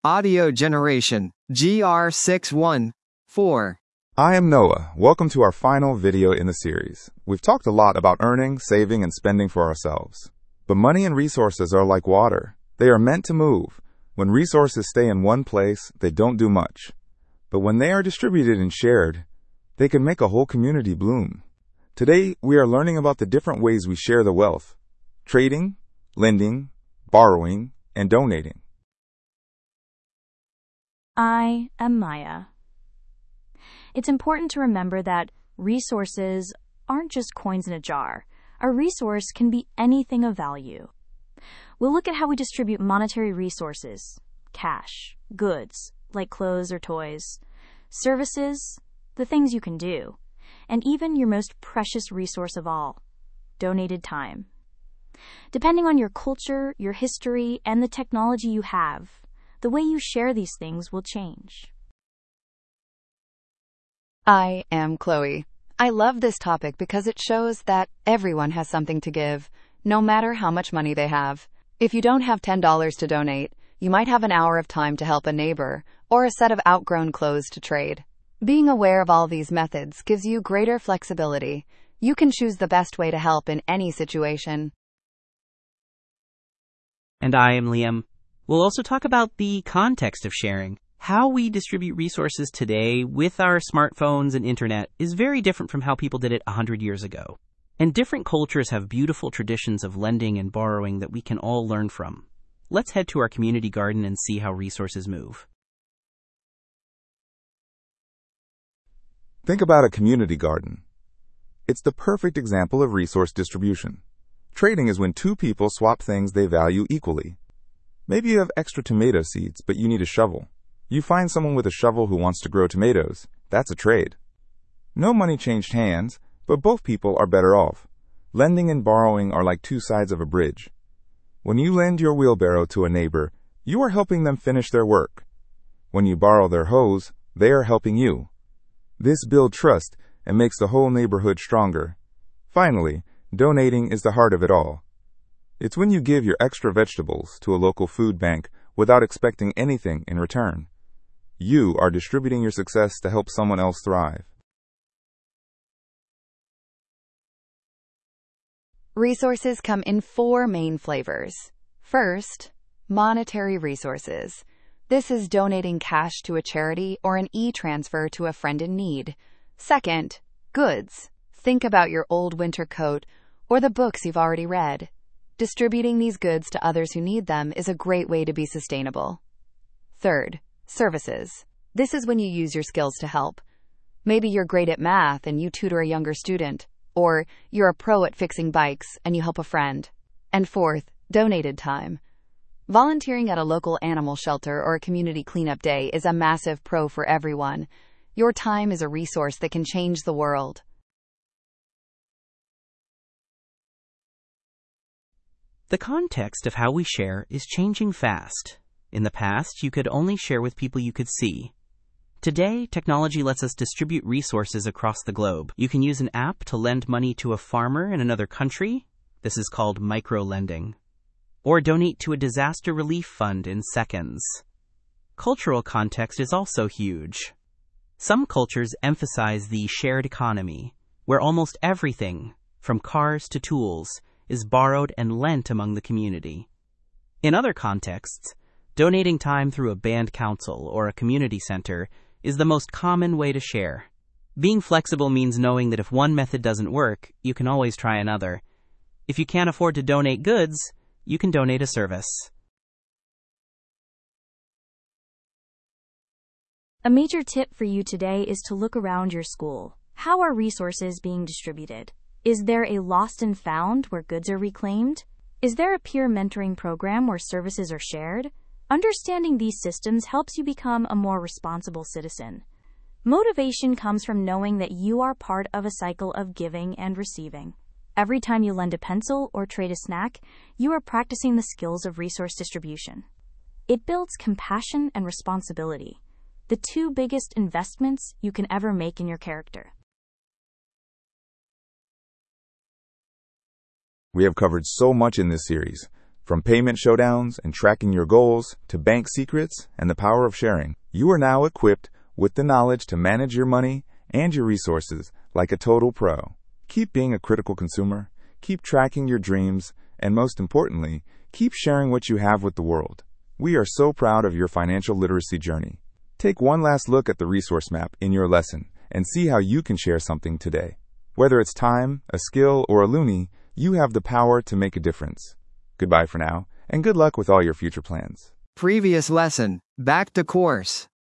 Audio generation, GR614. I am Noah. Welcome to our final video in the series. We've talked a lot about earning, saving, and spending for ourselves. But money and resources are like water. They are meant to move. When resources stay in one place, they don't do much. But when they are distributed and shared, they can make a whole community bloom. Today, we are learning about the different ways we share the wealth: trading, lending, borrowing, and donating. I am Maya. It's important to remember that resources aren't just coins in a jar. A resource can be anything of value. We'll look at how we distribute monetary resources: cash, goods, like clothes or toys, services, the things you can do, and even your most precious resource of all, donated time. Depending on your culture, your history, and the technology you have, the way you share these things will change. I am Chloe. I love this topic because it shows that everyone has something to give, no matter how much money they have. If you don't have $10 to donate, you might have an hour of time to help a neighbor or a set of outgrown clothes to trade. Being aware of all these methods gives you greater flexibility. You can choose the best way to help in any situation. And I am Liam. We'll also talk about the context of sharing. How we distribute resources today with our smartphones and internet is very different from how people did it 100 years ago. And different cultures have beautiful traditions of lending and borrowing that we can all learn from. Let's head to our community garden and see how resources move. Think about a community garden. It's the perfect example of resource distribution. Trading is when two people swap things they value equally. Maybe you have extra tomato seeds, but you need a shovel. You find someone with a shovel who wants to grow tomatoes. That's a trade. No money changed hands, but both people are better off. Lending and borrowing are like two sides of a bridge. When you lend your wheelbarrow to a neighbor, you are helping them finish their work. When you borrow their hose, they are helping you. This builds trust and makes the whole neighborhood stronger. Finally, donating is the heart of it all. It's when you give your extra vegetables to a local food bank without expecting anything in return. You are distributing your success to help someone else thrive. Resources come in 4 main flavors. First, monetary resources. This is donating cash to a charity or an e-transfer to a friend in need. Second, goods. Think about your old winter coat or the books you've already read. Distributing these goods to others who need them is a great way to be sustainable. Third, services. This is when you use your skills to help. Maybe you're great at math and you tutor a younger student, or you're a pro at fixing bikes and you help a friend. And fourth, donated time. Volunteering at a local animal shelter or a community cleanup day is a massive pro for everyone. Your time is a resource that can change the world. The context of how we share is changing fast. In the past, you could only share with people you could see. Today, technology lets us distribute resources across the globe. You can use an app to lend money to a farmer in another country. This is called micro-lending. Or donate to a disaster relief fund in seconds. Cultural context is also huge. Some cultures emphasize the shared economy, where almost everything, from cars to tools, is borrowed and lent among the community. In other contexts, donating time through a band council or a community center is the most common way to share. Being flexible means knowing that if one method doesn't work, you can always try another. If you can't afford to donate goods, you can donate a service. A major tip for you today is to look around your school. How are resources being distributed? Is there a lost and found where goods are reclaimed? Is there a peer mentoring program where services are shared? Understanding these systems helps you become a more responsible citizen. Motivation comes from knowing that you are part of a cycle of giving and receiving. Every time you lend a pencil or trade a snack, you are practicing the skills of resource distribution. It builds compassion and responsibility, the 2 biggest investments you can ever make in your character. We have covered so much in this series. From payment showdowns and tracking your goals to bank secrets and the power of sharing, you are now equipped with the knowledge to manage your money and your resources like a total pro. Keep being a critical consumer, keep tracking your dreams, and most importantly, keep sharing what you have with the world. We are so proud of your financial literacy journey. Take one last look at the resource map in your lesson and see how you can share something today. Whether it's time, a skill, or a loonie, you have the power to make a difference. Goodbye for now, and good luck with all your future plans. Previous lesson, back to course.